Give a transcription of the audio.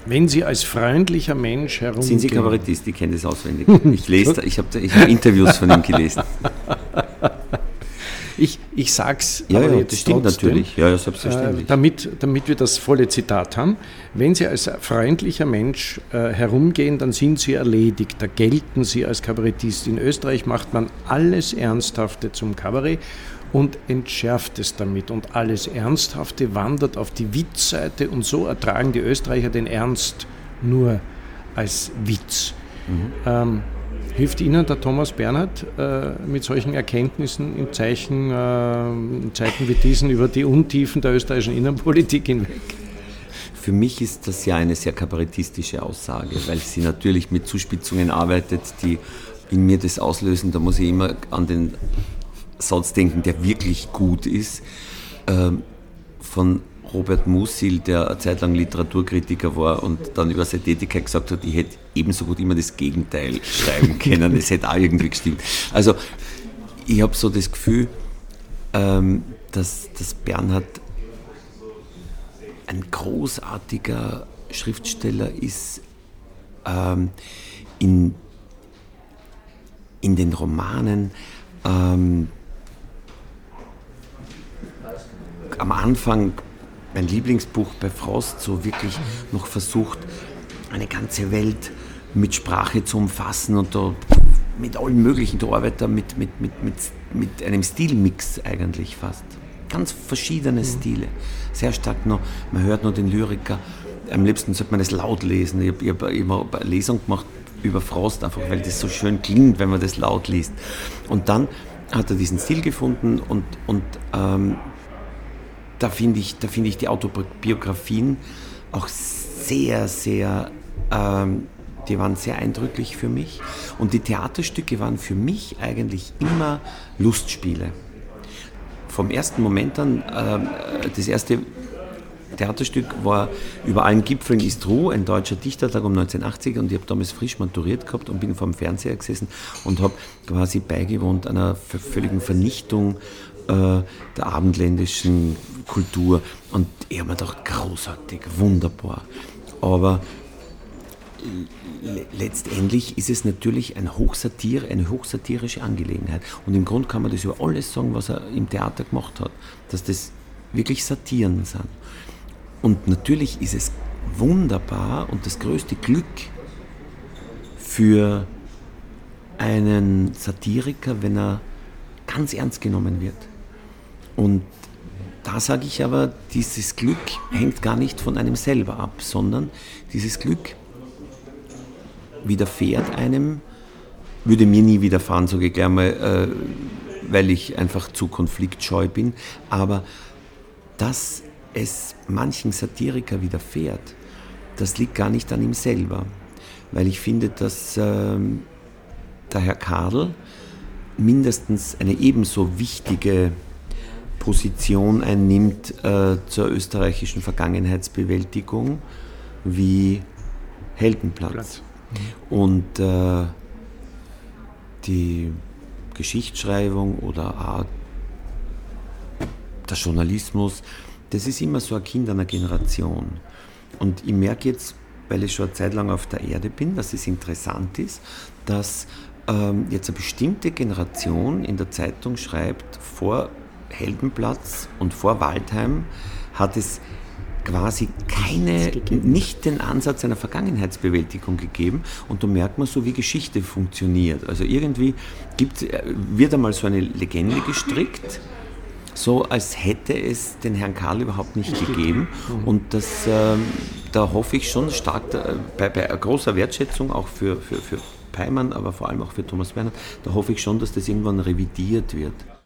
Wenn Sie als freundlicher Mensch herumgehen... Sind Sie Kabarettist? Ich kenne das auswendig. Ich habe Interviews von ihm gelesen. Ich sag's ja, aber ja, jetzt das stimmt trotzdem, natürlich. Ja, selbstverständlich. Damit wir das volle Zitat haben. Wenn Sie als freundlicher Mensch herumgehen, dann sind Sie erledigt. Da gelten Sie als Kabarettist. In Österreich macht man alles Ernsthafte zum Kabarett und entschärft es damit. Und alles Ernsthafte wandert auf die Witzseite und so ertragen die Österreicher den Ernst nur als Witz. Hilft Ihnen der Thomas Bernhard mit solchen Erkenntnissen in Zeiten wie diesen über die Untiefen der österreichischen Innenpolitik hinweg? Für mich ist das ja eine sehr kabarettistische Aussage, weil sie natürlich mit Zuspitzungen arbeitet, die in mir das auslösen. Da muss ich immer an den Satz denken, der wirklich gut ist, von Robert Musil, der eine Zeit lang Literaturkritiker war und dann über seine Tätigkeit gesagt hat, ich hätte ebenso gut immer das Gegenteil schreiben können, es hätte auch irgendwie gestimmt. Also ich habe so das Gefühl, dass Bernhard ein großartiger Schriftsteller ist, in den Romanen, am Anfang mein Lieblingsbuch bei Frost, so wirklich noch versucht, eine ganze Welt mit Sprache zu umfassen und da mit allen möglichen, da arbeitet er mit einem Stilmix eigentlich fast. Ganz verschiedene Stile. Sehr stark noch, man hört noch den Lyriker, am liebsten sollte man das laut lesen. Ich hab immer eine Lesung gemacht über Frost, einfach weil das so schön klingt, wenn man das laut liest. Und dann hat er diesen Stil gefunden und da finde ich die Autobiografien auch sehr, sehr, die waren sehr eindrücklich für mich. Und die Theaterstücke waren für mich eigentlich immer Lustspiele. Vom ersten Moment an, das erste Theaterstück war Über allen Gipfeln ist Ruhe, ein deutscher Dichtertag um 1980, und ich habe damals frisch maturiert gehabt und bin vor dem Fernseher gesessen und habe quasi beigewohnt einer völligen Vernichtung der abendländischen Kultur, und ich habe mir gedacht, großartig, wunderbar. Aber letztendlich ist es natürlich eine hochsatirische Angelegenheit. Und im Grunde kann man das über alles sagen, was er im Theater gemacht hat, dass das wirklich Satiren sind. Und natürlich ist es wunderbar und das größte Glück für einen Satiriker, wenn er ganz ernst genommen wird. Und da sage ich aber, dieses Glück hängt gar nicht von einem selber ab, sondern dieses Glück widerfährt einem, würde mir nie widerfahren, sage ich gleich mal, weil ich einfach zu konfliktscheu bin, aber dass es manchen Satiriker widerfährt, das liegt gar nicht an ihm selber, weil ich finde, dass der Herr Kadel mindestens eine ebenso wichtige Position einnimmt zur österreichischen Vergangenheitsbewältigung wie Heldenplatz. Und die Geschichtsschreibung oder auch der Journalismus, das ist immer so ein Kind einer Generation. Und ich merke jetzt, weil ich schon eine Zeit lang auf der Erde bin, dass es interessant ist, dass jetzt eine bestimmte Generation in der Zeitung schreibt, vor Heldenplatz und vor Waldheim hat es quasi nicht den Ansatz einer Vergangenheitsbewältigung gegeben, und da merkt man so, wie Geschichte funktioniert. Also irgendwie wird einmal so eine Legende gestrickt, so als hätte es den Herrn Kadel überhaupt nicht gegeben, und das, da hoffe ich schon stark, bei großer Wertschätzung auch für Peimann, aber vor allem auch für Thomas Bernhard, da hoffe ich schon, dass das irgendwann revidiert wird.